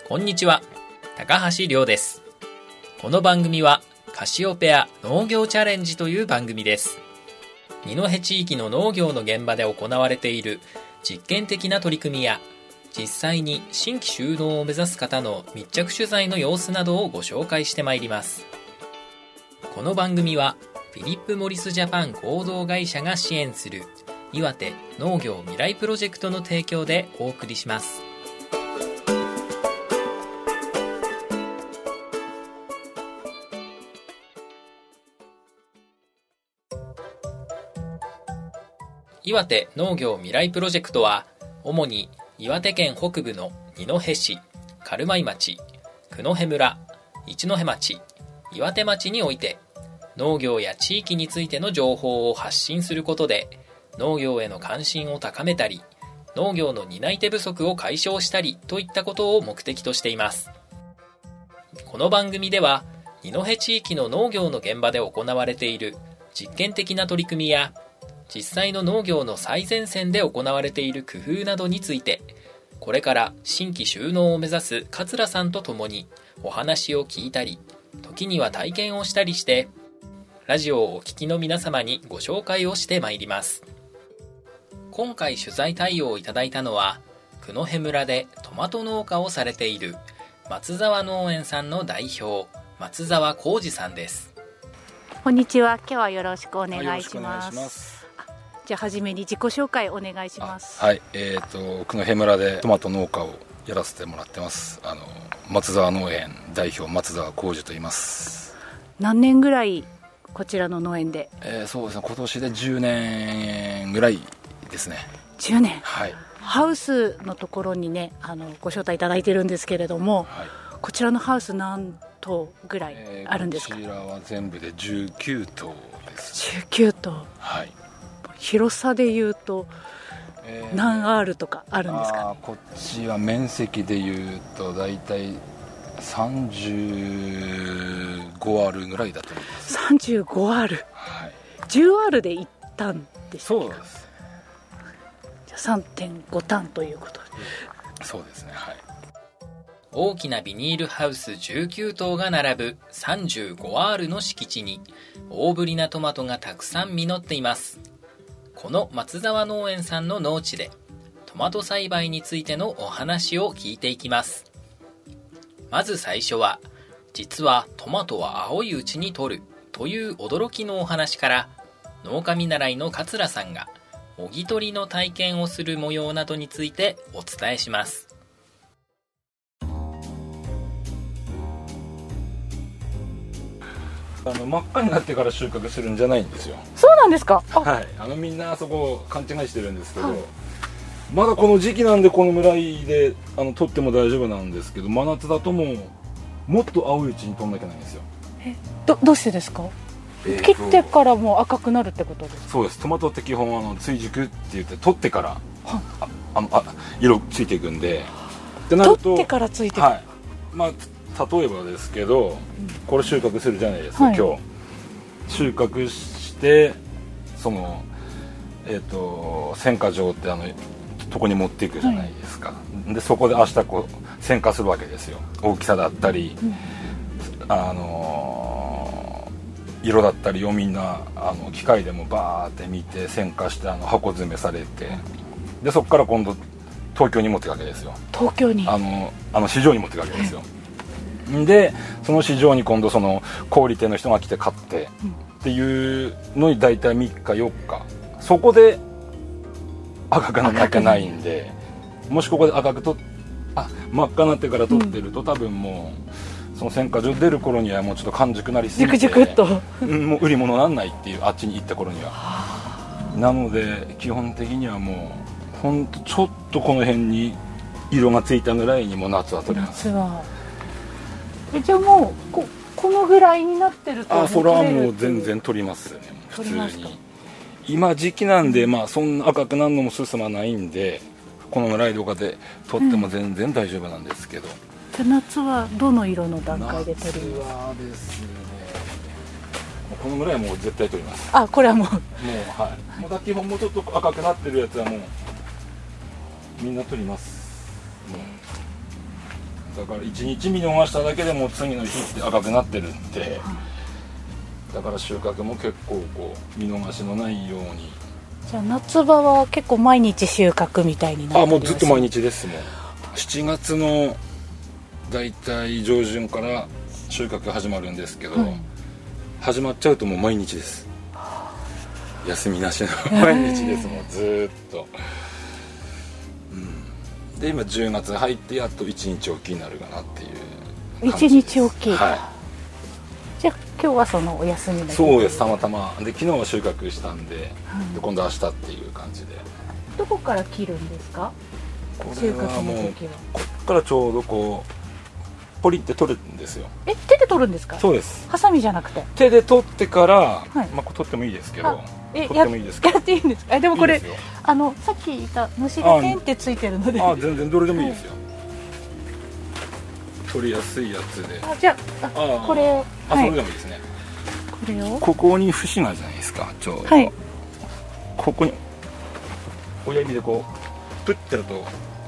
こんにちは、高橋亮です。この番組はカシオペア農業チャレンジという番組です。二戸地域の農業の現場で行われている実験的な取り組みや、実際に新規就農を目指す方の密着取材の様子などをご紹介してまいります。この番組はフィリップ・モリス・ジャパン合同会社が支援する岩手農業未来プロジェクトの提供でお送りします。岩手農業未来プロジェクトは、主に岩手県北部の二戸市、軽米町、九戸村、一戸町、岩手町において、農業や地域についての情報を発信することで、農業への関心を高めたり、農業の担い手不足を解消したりといったことを目的としています。この番組では、二戸地域の農業の現場で行われている実験的な取り組みや、実際の農業の最前線で行われている工夫などについて、これから新規就農を目指す桂さんと共にお話を聞いたり、時には体験をしたりして、ラジオをお聞きの皆様にご紹介をしてまいります。今回取材対応をいただいたのは、九戸村でトマト農家をされている松沢農園さんの代表、松沢浩二さんです。 こんにちは。今日はよろしくお願いします。じゃあ初めに自己紹介お願いします。 はい、九戸村でトマト農家をやらせてもらってます。松沢農園代表松沢浩二と言います。 何年ぐらいこちらの農園で？ そうですね、今年で10年ぐらいですね。 10年。 はい。 ハウスのところにね、ご招待いただいてるんですけれども、はい、こちらのハウス何棟ぐらいあるんですか？ こちらは全部で19棟です。 19棟。 はい。 広さでいうと何 R とかあるんですか？ こっちは面積でいうとだいたい35 R ぐらいだと思います。 35 R、はい、10 R で1タンでしたっけ？ そうです。 じゃあ 3.5 タンということで。 そうですね。はい。 大きなビニールハウス19棟が並ぶ 35R の敷地に大ぶりなトマトがたくさん実っています。この松沢農園さんの農地でトマト栽培についてのお話を聞いていきます。まず最初は、実はトマトは青いうちに取るという驚きのお話から、農家見習いの桂さんがもぎ取りの体験をする模様などについてお伝えします。 真っ赤になってから収穫するんじゃないんですよ。 そうなんですか？ はい、みんなそこ勘違いしてるんですけど、はい、まだこの時期なんでこのぐらいで取っても大丈夫なんですけど、真夏だともっと青いうちに取んなきゃないんですよ。 どうしてですか？切ってからもう赤くなるってことですか？ そうです。トマトって基本追熟って言って取ってから色ついていくんで、ってなると取ってからついていく、 はい、まあ例えばですけど、これ収穫するじゃないですか、はい、今日収穫してその選果場ってとこに持っていくじゃないですか、はい、でそこで明日こう選果するわけですよ。大きさだったり、色だったりをみんな機械でもバーって見て選果して箱詰めされて、でそこから今度東京に持っていくわけですよ。 東京に市場に持っていくわけですよ。でその市場に今度その小売店の人が来て買ってっていうのに大体3日4日、そこで赤くならなきゃないんで、もしここで赤く真っ赤になってから取ってると、多分もうその選果場出る頃にはもうちょっと完熟なりすぎてジュクジュクっともう売り物なんないっていう、あっちに行った頃には。なので基本的にはもうほんとちょっとこの辺に色がついたぐらいにもう夏は取れます。 夏はじゃあもうこのぐらいになってるとそれはもう全然取りますよね。普通に今時期なんで、そんな赤くなるのも進まないんで、このぐらいとかで取っても全然大丈夫なんですけど、 夏はどの色の段階で取ります？ 夏はですね、このぐらいはもう絶対取ります。 これはもうはい、もう基本もうちょっと赤くなってるやつはもうみんな取ります。もうだから1日見逃しただけでも次の日って赤くなってるんで、だから収穫も結構こう見逃しのないように。 じゃあ夏場は結構毎日収穫みたいになってる？ もうずっと毎日です。もん7月のだいたい上旬から収穫始まるんですけど、始まっちゃうともう毎日です。休みなしの毎日です。もうずーっと、で今10月入ってやっと1日おきになるかなっていう感じです。 1日おき、 はい。 じゃあ今日はそのお休みだけ？ そうです、たまたまで昨日は収穫したんで、で今度明日っていう感じで。 どこから切るんですか？ こ収穫れはもうの時はこっからちょうどこうポリって取るんですよ。 手で取るんですか？ そうです。 ハサミじゃなくて手で取ってから、 いこれ取ってもいいですけど、取っやてもいいですか？ やっていいんですか？でもこれいいですよ。 さっき言った虫がペンってついてるので、 全然どれでもいいですよ。取りやすいやつで。 じゃあこれ、 それでもいいですね。 これをここに節があるじゃないですか。ちょうど、ここに親指でこうプッてやると、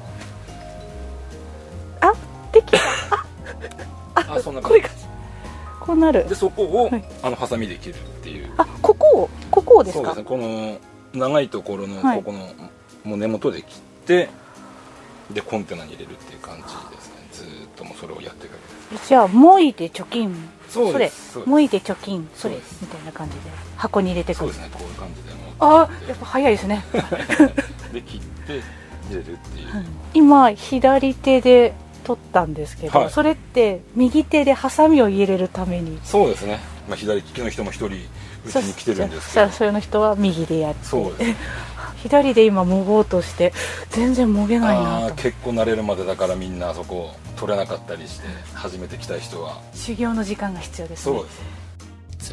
できた。 そんな感じ。 こうなる。 でそこを、ハサミで切るっていう。 ここをですか？ そうですね。この長いところの、ここのもう根元で切って、でコンテナに入れるっていう感じですね。ずーっともうそれをやっていくわけです。 じゃあもいで貯金、 そうです。 もいで貯金、それそうですみたいな感じで箱に入れてくる。 そうですね。こういう感じでもやっぱ早いですね。 で切って入れるっていう。 今左手で取ったんですけど、 はいそれって右手でハサミを入れるために。 そうですね。左利きの人も一人うちに来てるんですけど、 その人は右でやって、 そうです。 左で今もごうとして全然もげないなと。 結構慣れるまでだからみんなそこ取れなかったりして初めて来た人は修行の時間が必要ですね。 そうです。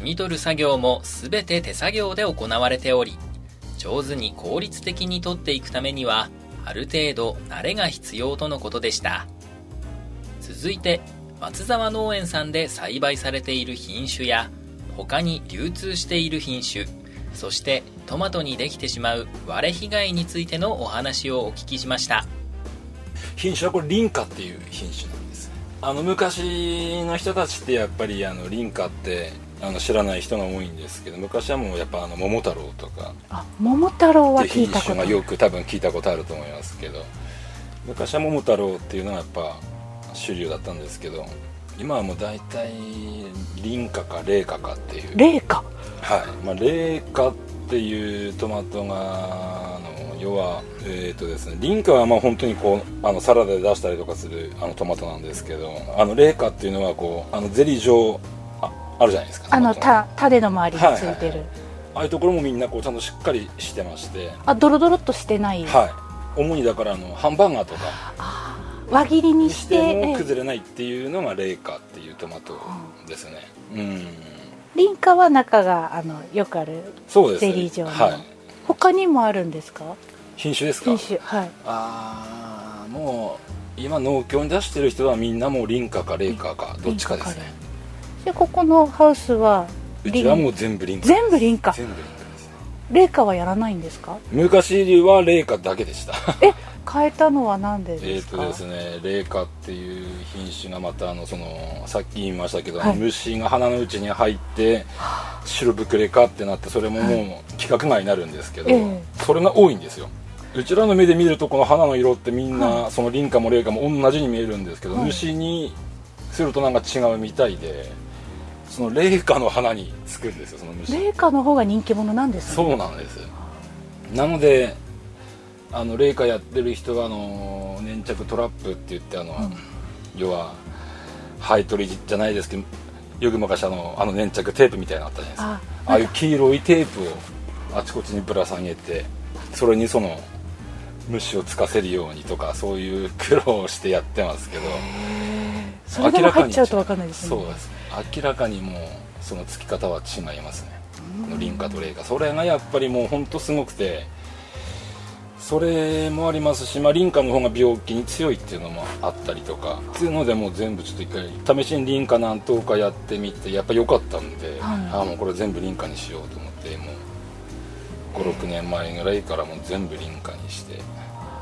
摘み取る作業も全て手作業で行われており、上手に効率的に取っていくためにはある程度慣れが必要とのことでした。続いて松沢農園さんで栽培されている品種や他に流通している品種、そしてトマトにできてしまう割れ被害についてのお話をお聞きしました。 品種はこれリンカっていう品種なんです。昔の人たちってやっぱりリンカって知らない人が多いんですけど、昔はもうやっぱ桃太郎とか桃太郎はって聞いたこと品種がよく多分聞いたことあると思いますけど、昔は桃太郎っていうのがやっぱ主流だったんですけど、今はもう大体リカかレイカかっていう。 レイカ、 レイカっていうトマトが要はですね、リンカは本当にこうサラダで出したりとかするトマトなんですけど、レイカっていうのはこうゼリー状あるじゃないですか。 種の周りについてる、 ああいうところもみんなこうちゃんとしっかりしてまして、 ドロドロっとしてない。 主にだからハンバーガーとか輪切りにしても崩れないっていうのがレイカっていうトマトですね。 リンカは中がよくあるゼリー状の、他にもあるんですか？ 品種ですか？ 品種、 もう今農協に出してる人はみんなもうリンカかレイカかどっちかですね。 でここのハウスはうちはもう全部リンカ。 全部リンカ。 全部リンカですね。 レイカはやらないんですか？ 昔はレイカだけでした。 変えたのはなんでですか？ ですね、レイカっていう品種がまたさっき言いましたけど、虫が花のうちに入って白膨れかってなって、それももう規格外になるんですけど、それが多いんですよ。うちらの目で見るとこの花の色ってみんな、そのリンカもレイカも同じに見えるんですけど、虫にするとなんか違うみたいで、そのレイカの花につくんですよ、その虫。 レイカの方が人気者なんですね。 そうなんです。なのでレイカやってる人は粘着トラップって言って要はハエ取りじゃないですけど、よく昔粘着テープみたいなのあったじゃないですか。ああいう黄色いテープをあちこちにぶら下げて、それにその虫をつかせるようにとか、そういう苦労をしてやってますけど、 それでも入っちゃうと分かんないですね。 そうです。明らかにもうそのつき方は違いますね。このリンカとレイカ、それがやっぱりもう本当すごくて、それもありますし、リンカの方が病気に強いっていうのもあったりとかっていうので、もう全部ちょっと一回試しにリンカ何頭かやってみて、やっぱ良かったんで、もうこれ全部リンカにしようと思って、もう5、6年前ぐらいからもう全部リンカにして。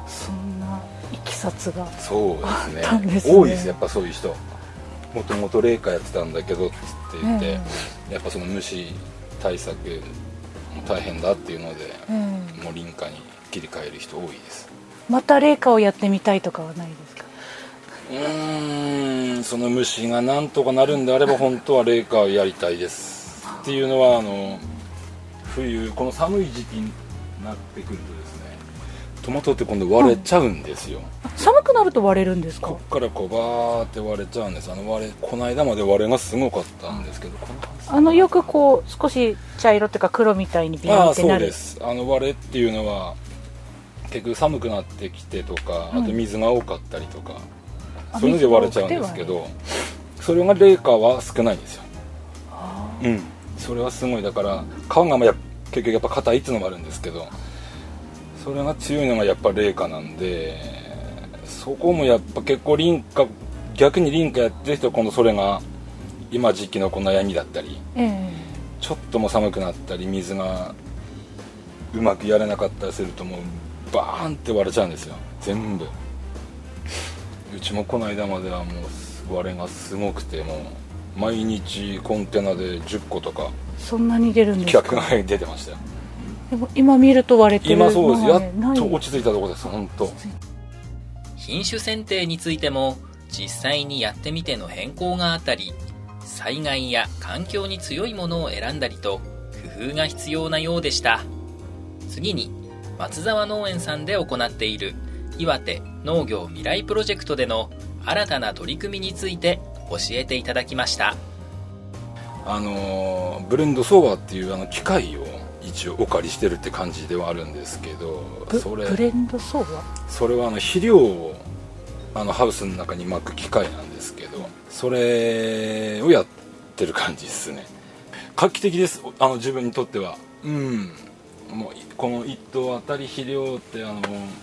そんないきさつがそうですね、 あったんですね。 多いですやっぱそういう人。もともと冷夏やってたんだけどって言って、やっぱその虫対策大変だっていうので、もう林夏に切り替える人多いです。 また冷夏をやってみたいとかはないですか？ その虫がなんとかなるんであれば本当は冷夏をやりたいですっていうのは冬この寒い時期になってくるとですね、トマトって今度割れちゃうんですよ、 寒くなると割れるんですか？ こっからこうバーって割れちゃうんです。この間まで割れがすごかったんですけど、 よくこう少し茶色っていうか黒みたいにビヨンってなる。 そうです。割れっていうのは結局寒くなってきてとか、あと水が多かったりとか、そういうので割れちゃうんですけど、それが冷夏は少ないんですよ。それはすごい。だから皮が結局やっぱ硬いっていうのもあるんですけど、それが強いのがやっぱ冷夏なんで、そこもやっぱ結構逆に林夏やってる人は今度それが今時期のこの悩みだったり、ちょっとも寒くなったり水がうまくやれなかったりするともうバーンって割れちゃうんですよ全部。うちもこの間まではもう割れがすごくて、もう毎日コンテナで10個とかそんなに出るんですか？ 企画が出てましたよ。 でも今見ると割れてる。 今そうです。やっと落ち着いたところです本当。 品種選定についても実際にやってみての変更があったり、災害や環境に強いものを選んだりと工夫が必要なようでした。次に松沢農園さんで行っている岩手農業未来プロジェクトでの新たな取り組みについて教えていただきました。 ブレンドソーバーっていう機械を一応お借りしてるって感じではあるんですけど、 ブレンドソーバー、 それは肥料をハウスの中に巻く機械なんですけど、それをやってる感じですね。画期的です。自分にとっては。もうこの1頭あたり肥料って8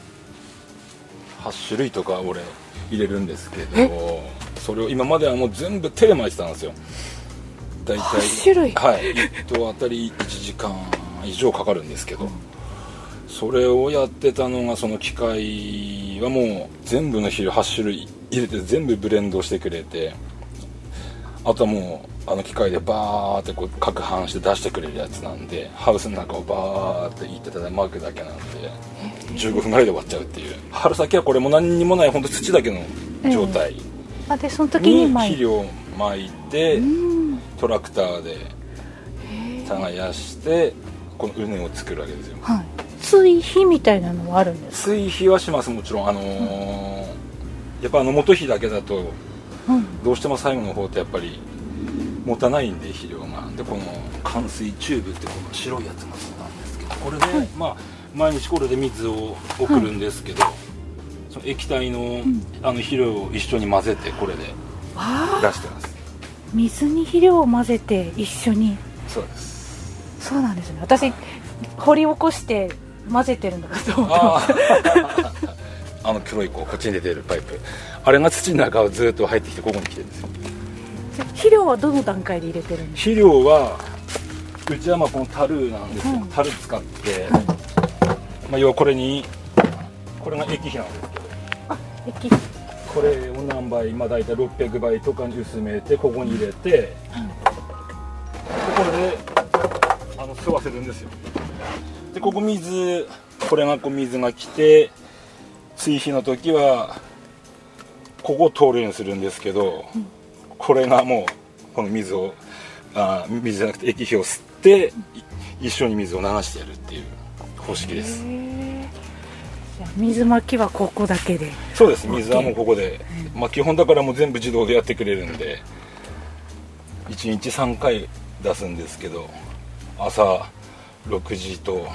種類とか俺入れるんですけど、それを今まではもう全部手で巻いてたんですよ。大体 8種類、 はい、1頭あたり1時間以上かかるんですけど、それをやってたのが、その機械はもう全部の肥料8種類入れて全部ブレンドしてくれて、あとはもう機械でバーってこう攪拌して出してくれるやつなんで、ハウスの中をバーっていってただ巻くだけなんで15分ぐらいで終わっちゃうっていう。春先はこれも何にもない本当土だけの状態でその時に肥料を巻いて、トラクターで耕してこの畝を作るわけですよ。 追肥みたいなのはあるんですか？ 追肥はします、もちろん。やっぱ元肥だけだとどうしても最後の方ってやっぱり持たないんで、肥料が。でこの灌水チューブってこの白いやつがそうなんですけど、これで、毎日これで水を送るんですけど、その液体の肥料を一緒に混ぜてこれで出してます。 水に肥料を混ぜて一緒に。 そうです。 そうなんですね。私掘り起こして混ぜてるのかと思ってました。 黒いこっちに出てるパイプ、あれが土の中をずっと入ってきてここに来てるんですよ。 肥料はどの段階で入れてるんですか？ 肥料はうちはこの樽なんですけど、樽使って、要はこれが液肥なんですけど、これを何倍、大体600倍とかに薄めてここに入れて、でこれで吸わせるんですよ。でこここれが水が来て、追肥の時はここを通るようにするんですけど、これがもうこの水じゃなくて液肥を吸って一緒に水を流してやるっていう方式です。 じゃあ水まきはここだけで？ そうです。水はもうここで、基本だからもう全部自動でやってくれるんで、1日3回出すんですけど、朝6時と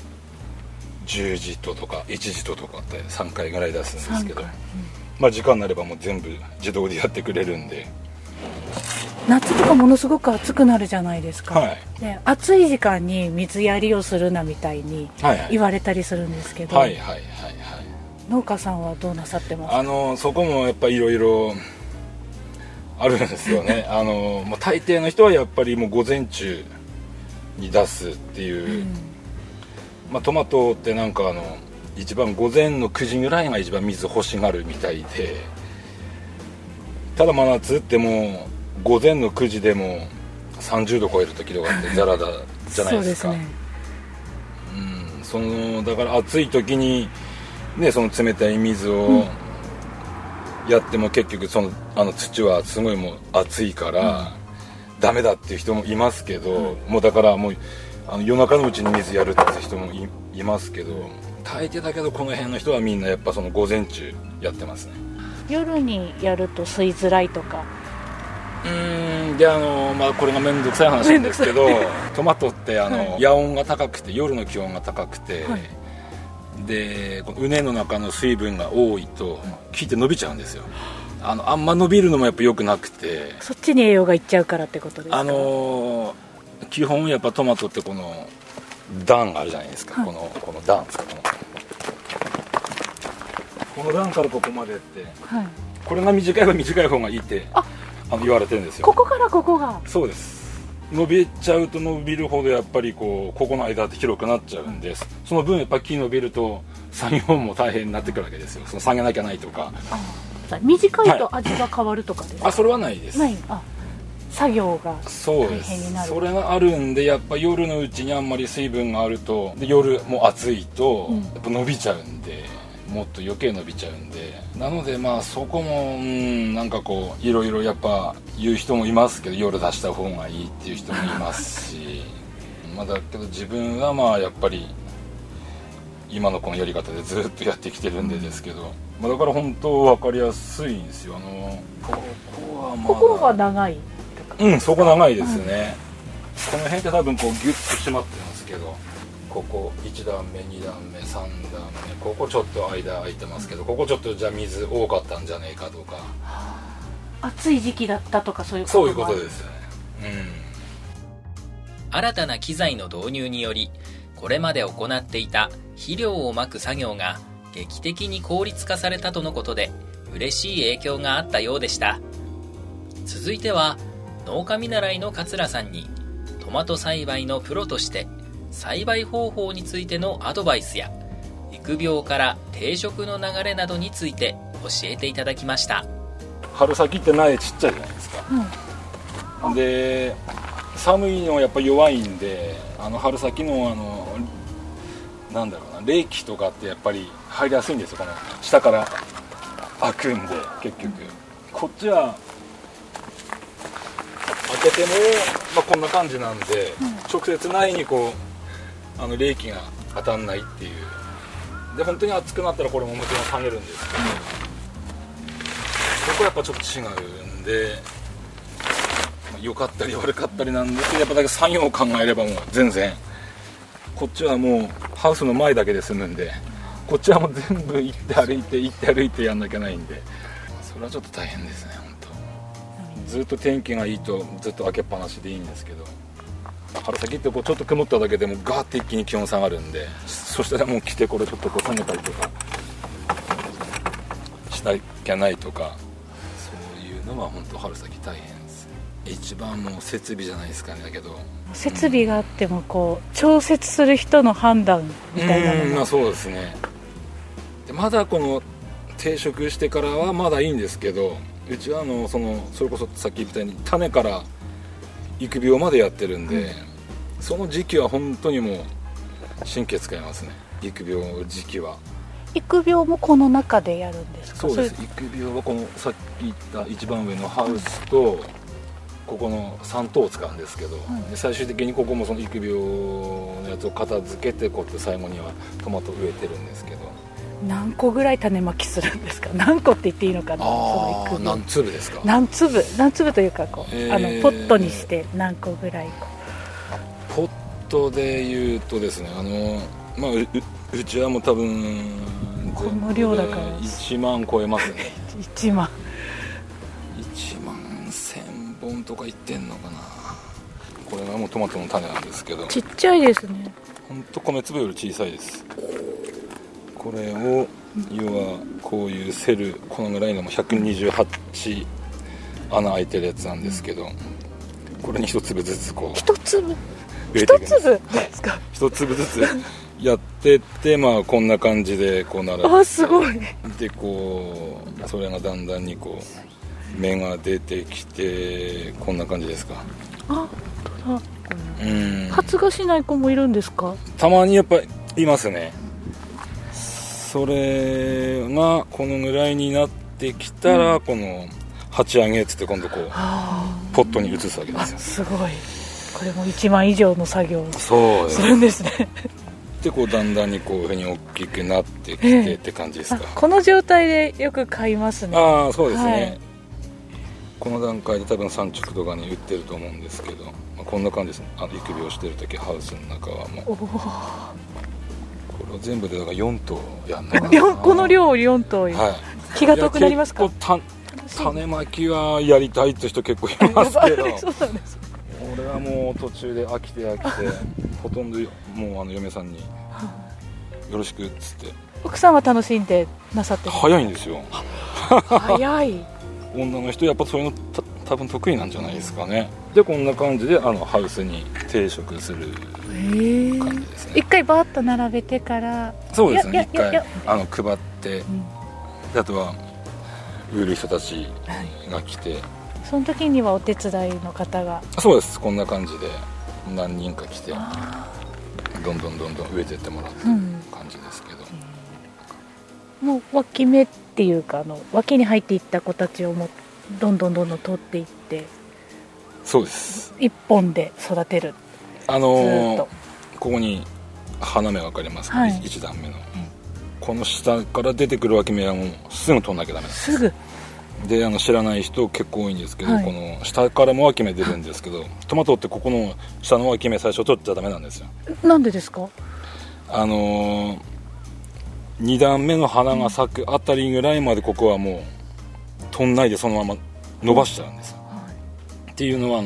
10時とか1時とかって3回ぐらい出すんですけど、時間になればもう全部自動でやってくれるんで。 夏とかものすごく暑くなるじゃないですか、で暑い時間に水やりをするなみたいに言われたりするんですけど、農家さんはどうなさってますか？ そこもやっぱりいろいろあるんですよね。大抵の人はやっぱりもう午前中に出すっていう、トマトって一番午前の9時ぐらいが一番水欲しがるみたいで、ただ真夏ってもう午前の9時でも30度超える時とかってザラだじゃないですか。そうですね。だから暑い時にね、その冷たい水をやっても結局土はすごいもう熱いからダメだっていう人もいますけど、もうだからもう夜中のうちに水やるって人も いますけど、大抵だけどこの辺の人はみんなやっぱその午前中やってますね。 夜にやると吸いづらいとか。 でこれが面倒くさい話なんですけどトマトって夜温が高くて夜の気温が高くて、でこの畝の中の水分が多いと木って伸びちゃうんですよ。あんま伸びるのもやっぱ良くなくて、 そっちに栄養がいっちゃうからってことですか？ 基本やっぱトマトってこの段があるじゃないですか、この段ですか、この段からここまでって、これが短い方がいいって言われてるんですよ。 ここからここが。 そうです。伸びちゃうと伸びるほどやっぱりここの間って広くなっちゃうんです。その分やっぱ木伸びると作業も大変になってくるわけですよ。下げなきゃないとか。 短いと味が変わるとかですか？ それはないです。 作業が大変になる。 それがあるんで、やっぱ夜のうちにあんまり水分があると、で夜もう暑いとやっぱ伸びちゃうんで、もっと余計伸びちゃうんで、なのでそこもなんかこういろいろやっぱ言う人もいますけど、夜出した方がいいっていう人もいますしだけど自分はやっぱり今のこのやり方でずっとやってきてるんでですけど、だから本当分かりやすいんですよ。 ここが長い。 そこ長いですね。この辺って多分こうギュッと締まってますけど、ここ1段目2段目3段目、ここちょっと間空いてますけど、ここちょっとじゃあ水多かったんじゃねえかとか、 暑い時期だったとかそういうことですよね。 新たな機材の導入により、これまで行っていた肥料をまく作業が劇的に効率化されたとのことで、嬉しい影響があったようでした。続いては農家見習いの桂さんにトマト栽培のプロとして栽培方法についてのアドバイスや育苗から定植の流れなどについて教えていただきました。 春先って苗ちっちゃいじゃないですか、で寒いのはやっぱ弱いんで、春先のなんだろうな、冷気とかってやっぱり入りやすいんですよ。この下から開くんで、結局こっちは開けても、こんな感じなんで、直接苗にこう冷気が当たんないっていうで、本当に暑くなったらこれももちろん下げるんですけど、ここはやっぱちょっと違うんで、良かったり悪かったりなんですけど、やっぱだけ作業を考えればもう全然こっちはもうハウスの前だけで済むんで、こっちはもう全部行って歩いてやんなきゃないんで、それはちょっと大変ですね。本当ずっと天気がいいとずっと開けっぱなしでいいんですけど、春先ってこうちょっと曇っただけでもガーッて一気に気温下がるんで、そしたらもう来てこれちょっとこう下げたりとかしなきゃないとか、そういうのは本当春先大変です。一番もう設備じゃないですかね。だけど設備があってもこう調節する人の判断みたいなのが、 そうですね。でまだこの定植してからはまだいいんですけど、うちはそれこそさっき言ったように種から育苗までやってるんで、その時期は本当にもう神経使いますね。育苗時期は。 育苗もこの中でやるんですか？ そうです。育苗はこのさっき言った一番上のハウスと、ここの3棟を使うんですけど、で最終的にここもその育苗のやつを片付けて、こうやって最後にはトマト植えてるんですけど。 何個ぐらい種まきするんですか？何個って言っていいのかな。 何粒ですか？ 何粒というかこう、ポットにして何個ぐらいポットでいうとですね、うちはもう多分この量だから 1万超えますね。 1万 1000本とかいってんのかな。これがもうトマトの種なんですけど、 ちっちゃいですね。 ほんと米粒より小さいです。これを要はこういうセル、このぐらいの128穴開いてるやつなんですけど、これに一粒ずつこう一粒植えていくんです。 ですか？ 一粒ずつやってって、まあこんな感じでこうなる。 あ、すごい。 でこうそれがだんだんにこう芽が出てきて、こんな感じですか。 あ、本当だ。発芽しない子もいるんですか？ たまにやっぱりいますね。それがこのぐらいになってきたら、この鉢上げっつって今度こうポットに移すわけですよ。 すごい。これも1万以上の作業をするんですね。 でこうだんだんにこういうふうに大きくなってきてって感じですか。 この状態でよく買いますね。 ああ、そうですね、はい、この段階で多分産直とかに売ってると思うんですけど、こんな感じですね。育苗してる時ハウスの中はもうこれを全部でだから4頭やんないかな。この量を4頭、はい、気が遠くなりますか？ 種まきはやりたいって人結構いますけどそうなんです。 俺はもう途中で飽きてほとんどもう嫁さんによろしくっつって。 奥さんは楽しんでなさってる？ 早いんですよ。 早い。 女の人やっぱそういうの多分得意なんじゃないですかね。でこんな感じでハウスに定食する感じですね。 一回バーッと並べてから。 そうですね、一回配って、あとは売る人たちが来て、 その時にはお手伝いの方が。 そうです、こんな感じで何人か来てどんどん植えてってもらってる感じですけど、 もう脇芽っていうか脇に入っていった子たちをもうどんどん取っていって。 そうです、 一本で育てる。ずっとここに花芽分かりますか、はい、1段目の、この下から出てくる脇芽はもうすぐ取んなきゃダメなんです。 すぐで知らない人結構多いんですけど、はい、この下からも脇芽出るんですけど、トマトってここの下の脇芽最初取っちゃダメなんですよ。 なんでですか ？2段目の花が咲くあたりぐらいまでここはもう取んないでそのまま伸ばしちゃうんですよ、はい、っていうのは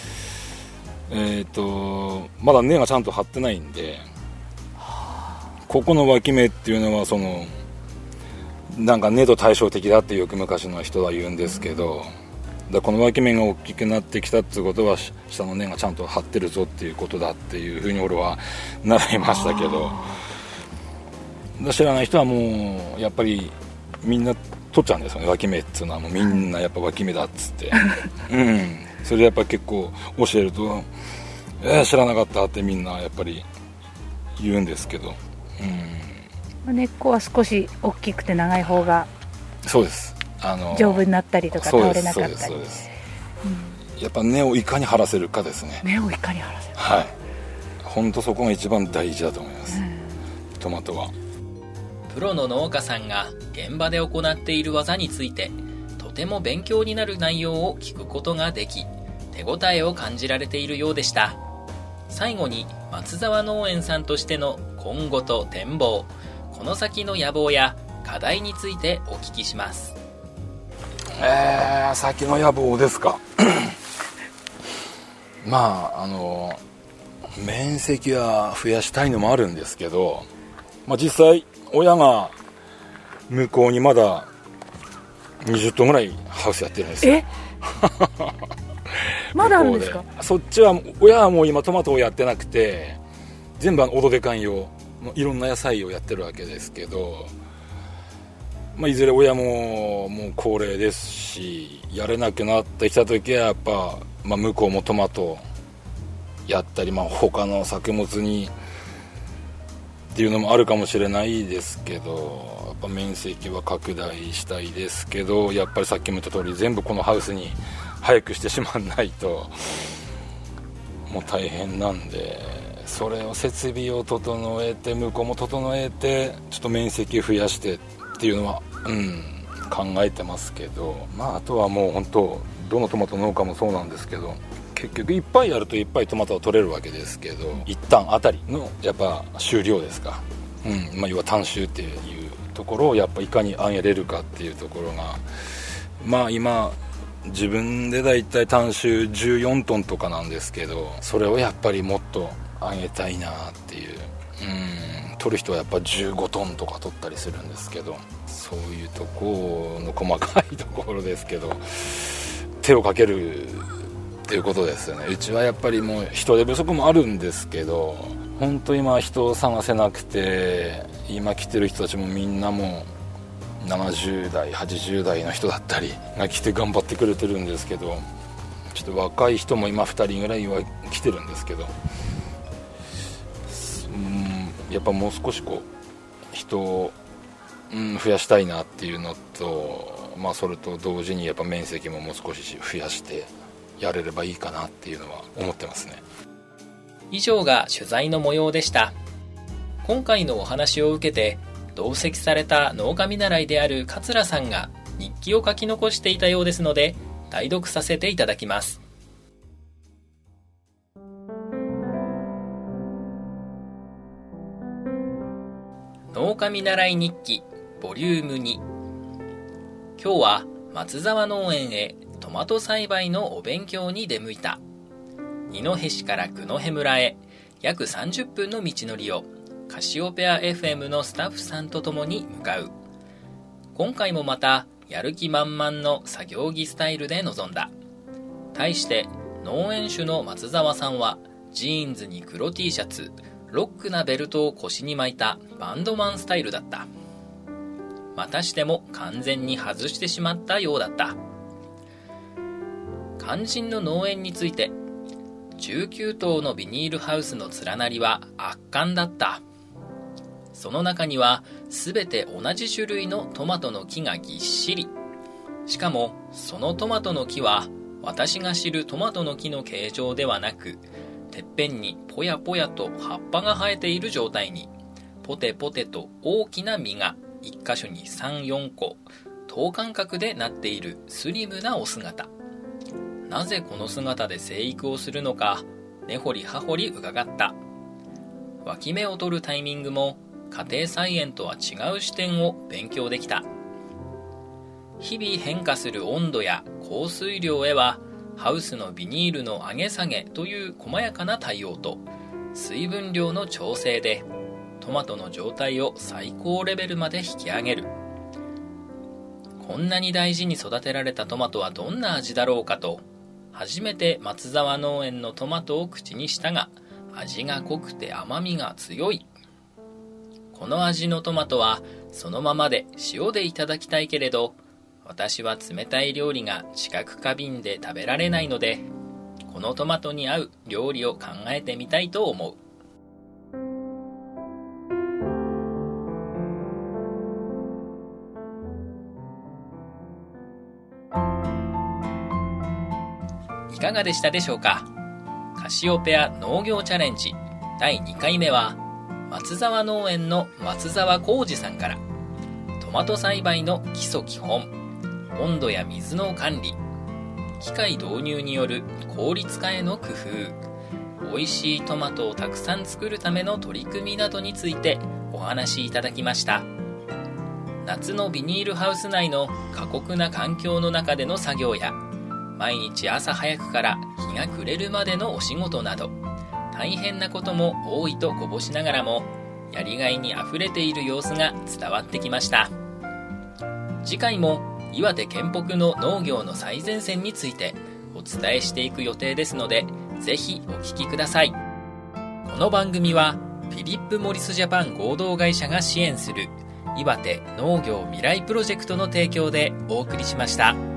まだ根がちゃんと張ってないんで、ここの脇芽っていうのはなんか根と対照的だってよく昔の人は言うんですけど、この脇芽が大きくなってきたっていうことは下の根がちゃんと張ってるぞっていうことだっていうふうに俺は習いましたけど、知らない人はもうやっぱりみんな取っちゃうんですよね。脇芽っていうのはもうみんなやっぱ脇芽だっつってそれでやっぱり結構教えると知らなかったってみんなやっぱり言うんですけど、 根っこは少し大きくて長い方がそうです、 丈夫になったりとか倒れなかったり。 そうです、やっぱ根をいかに張らせるかですね。 根をいかに張らせる、 はい、本当そこが一番大事だと思います、トマトは。 プロの農家さんが現場で行っている技についてとても勉強になる内容を聞くことができ、手応えを感じられているようでした。最後に松沢農園さんとしての今後と展望、この先の野望や課題についてお聞きします。 先の野望ですかまあ面積は増やしたいのもあるんですけど、実際親が向こうにまだ20頭ぐらいハウスやってるんですよ。 まだあるんですか？ そっちは親はもう今トマトをやってなくて全部オドデカン用いろんな野菜をやってるわけですけど、いずれ親ももう高齢ですしやれなくなってきた時はやっぱ、向こうもトマトやったり、他の作物にっていうのもあるかもしれないですけど、やっぱ面積は拡大したいですけど、やっぱりさっきも言った通り全部このハウスに早くしてしまわないともう大変なんで、それを設備を整えて向こうも整えてちょっと面積増やしてっていうのは考えてますけど、あとはもう本当どのトマト農家もそうなんですけど、結局いっぱいやるといっぱいトマトは取れるわけですけど、一旦あたりのやっぱ収量ですか、要は単収っていうところをやっぱいかに上げれるかっていうところが、今自分でだいたい単収14トンとかなんですけど、それをやっぱりもっと上げたいなっていう、取る人はやっぱ15トンとか取ったりするんですけど、そういうところの細かいところですけど手をかけるっていうことですよね。うちはやっぱりもう人手不足もあるんですけど、 本当今人を探せなくて、今来てる人たちもみんなもう70代80代の人だったりが来て頑張ってくれてるんですけど、ちょっと若い人も今2人ぐらいは来てるんですけど、やっぱもう少し人を、増やしたいなっていうのと、それと同時にやっぱ面積ももう少し増やしてやれればいいかなっていうのは思ってますね。 以上が取材の模様でした。今回のお話を受けて同席された農家見習いである桂さんが日記を書き残していたようですので、代読させていただきます。農家見習い日記ボリューム2。今日は松沢農園へトマト栽培のお勉強に出向いた。二戸市から九戸村へ約30分の道のりをカシオペア FM のスタッフさんと共に向かう。今回もまたやる気満々の作業着スタイルで臨んだ。対して農園主の松沢さんはジーンズに黒 T シャツ、ロックなベルトを腰に巻いたバンドマンスタイルだった。またしても完全に外してしまったようだった。肝心の農園について、19棟のビニールハウスの連なりは圧巻だった。その中には全て同じ種類のトマトの木がぎっしり。しかもそのトマトの木は私が知るトマトの木の形状ではなく、てっぺんにぽやぽやと葉っぱが生えている状態に、ポテポテと大きな実が1箇所に 3,4 個等間隔でなっているスリムなお姿。なぜこの姿で生育をするのか根掘り葉掘り伺った。脇芽を取るタイミングも家庭菜園とは違う視点を勉強できた。日々変化する温度や降水量へはハウスのビニールの上げ下げという細やかな対応と水分量の調整でトマトの状態を最高レベルまで引き上げる。こんなに大事に育てられたトマトはどんな味だろうかと、初めて松沢農園のトマトを口にしたが、味が濃くて甘みが強い。この味のトマトはそのままで塩でいただきたいけれど、私は冷たい料理が四角花瓶で食べられないので、このトマトに合う料理を考えてみたいと思う。いかがでしたでしょうか。カシオペア農業チャレンジ第2回目は、松沢農園の松沢浩二さんから、トマト栽培の基礎基本、温度や水の管理、機械導入による効率化への工夫、美味しいトマトをたくさん作るための取り組みなどについてお話しいただきました。夏のビニールハウス内の過酷な環境の中での作業や、毎日朝早くから日が暮れるまでのお仕事など、大変なことも多いとこぼしながらも、やりがいにあふれている様子が伝わってきました。次回も岩手県北の農業の最前線についてお伝えしていく予定ですので、ぜひお聞きください。この番組はフィリップモリスジャパン合同会社が支援する岩手農業未来プロジェクトの提供でお送りしました。